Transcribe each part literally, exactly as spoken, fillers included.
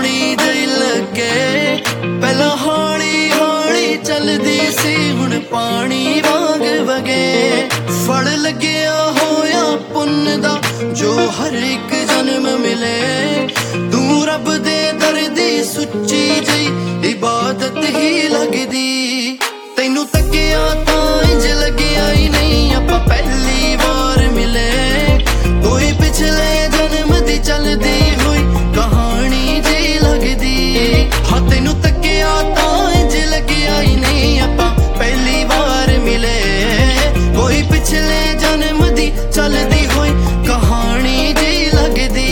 ਸੋਹਣੀ ਜਿਹੀ ਲੱਗੇ। ਪਹਿਲਾਂ ਹੌਲੀ ਹੌਲੀ ਚੱਲਦੀ ਸੀ, ਹੁਣ ਪਾਣੀ ਵਾਂਗ ਵਗੇ। ਫੜ ਲੱਗਿਆ ਹੋਇਆ ਪੁੰਨ ਦਾ ਜੋ ਹਰ ਇੱਕ ਜਨਮ ਮਿਲੇ। ਤੂੰ ਰੱਬ ਦੇ ਦਰ ਦੀ ਸੁੱਚੀ ਜਿਹੀ ਇਬਾਦਤ ਹੀ ਲੱਗਦੀ। ਤੈਨੂੰ ਤੱਕਿਆ ਤਾਂ ਇੰਝ ਲੱਗਿਆ ਹੀ ਨਹੀਂ ਆਪਾਂ ਪਹਿਲੀ ਵਾਰ ਮਿਲੇ। ਕੋਈ ਪਿਛਲੇ ਜਨਮ ਦੀ ਚੱਲਦੀ ਹੋਈ ਕਹਾਣੀ ਜਿਹੀ ਲੱਗਦੀ। ਹਾਂ ਤੈਨੂੰ ਤੱਕਿਆ ਤਾਂ ਇੰਝ ਲੱਗਿਆ ਹੀ ਨਹੀਂ ਆਪਾਂ ਪਹਿਲੀ ਵਾਰ ਮਿਲੇ। ਕੋਈ ਪਿਛਲੇ ਜਨਮ ਦੀ ਚੱਲਦੀ ਹੋਈ ਕਹਾਣੀ ਜਿਹੀ ਲੱਗਦੀ।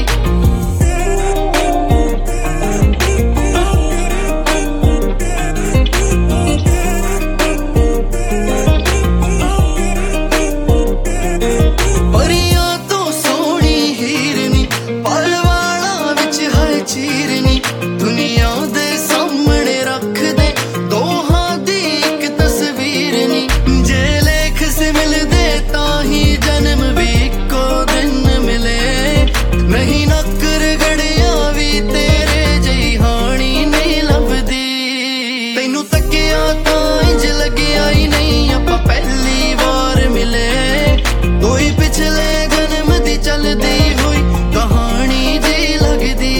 ਚੀਰਨੀ ਦੁਨੀਆ ਦੇ ਸਾਹਮਣੇ ਰੱਖ ਦੇ ਦੋਹਾਂ ਦੀ ਇੱਕ ਤਸਵੀਰ ਨੀ। ਜੇ ਲੇਖ ਸੇ ਮਿਲਦੇ ਤਾਂ ਹੀ ਜਨਮ ਵੀ ਇੱਕੋ ਦਿਨ ਮਿਲੇ। ਨਹੀਂ ਨੱਕਰ ਗੜਿਆ ਵੀ ਤੇਰੇ ਜਿਹੀ ਹਾਣੀ ਨਹੀਂ ਲੱਭਦੀ। ਤੈਨੂੰ ਤੱਕਿਆ ਤਾਂ ਇੰਝ ਲੱਗਿਆ ਹੀ ਨਹੀਂ ਆਪਾਂ ਪਹਿਲੀ ਵਾਰ ਮਿਲੇ। ਕੋਈ ਪਿਛਲੇ ਜਨਮ ਦੀ ਚੱਲਦੀ ਹੋਈ ਕਹਾਣੀ ਜਿਹੀ ਲੱਗਦੀ।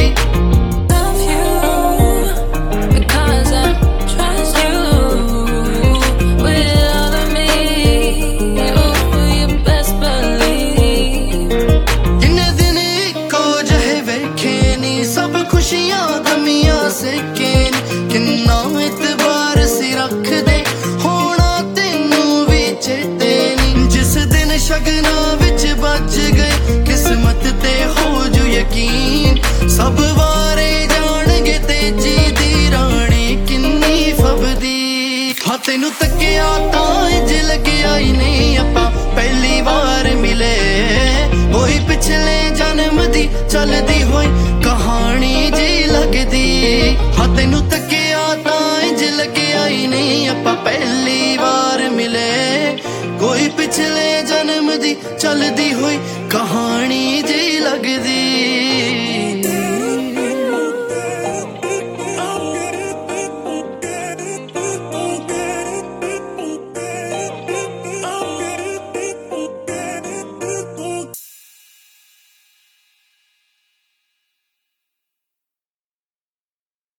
ਖੁਸ਼ੀਆਂ ਗਮੀਆਂ ਸੇਕੇ ਕਿੰਨਾ ਇਤਬਾਰ ਸੀ ਰੱਖਦੇ ਹੋਣਾ ਤੈਨੂੰ ਵੀ ਚੇਤੇ ਨੀ। ਜਿਸ ਦਿਨ ਸ਼ਗਨਾਂ ਵਿੱਚ ਬਚ ਗਏ ਕਿਸਮਤ ਤੇ ਹੋ ਜੂ ਯਕੀਨ। ਸਭ ਵਾਰੇ ਜਾਣਗੇ ਤੇਜੀ ਦੀ ਰਾਣੀ ਕਿੰਨੀ ਫਬਦੀ। ਹਾਂ ਤੈਨੂੰ ਤੱਕਿਆ ਤਾਂ ਇੰਝ ਲੱਗਿਆ ਹੀ ਨਹੀਂ ਆਪਾਂ ਪਹਿਲੀ ਵਾਰ ਮਿਲੇ। ਕੋਈ ਪਿਛਲੇ ਜਨਮ ਦੀ ਚੱਲਦੀ ਹੋਈ ਕਹਾਣੀ ਜਿਹੀ ਲੱਗਦੀ। ਹਾਂ ਤੈਨੂੰ ਤੱਕਿਆ ਤਾਂ ਇੰਝ ਲੱਗਿਆ ਹੀ ਨਹੀਂ ਆਪਾਂ ਪਹਿਲੀ ਵਾਰ ਮਿਲੇ। ਕੋਈ ਪਿਛਲੇ ਜਨਮ ਦੀ ਚੱਲਦੀ ਹੋਈ ਕਹਾਣੀ।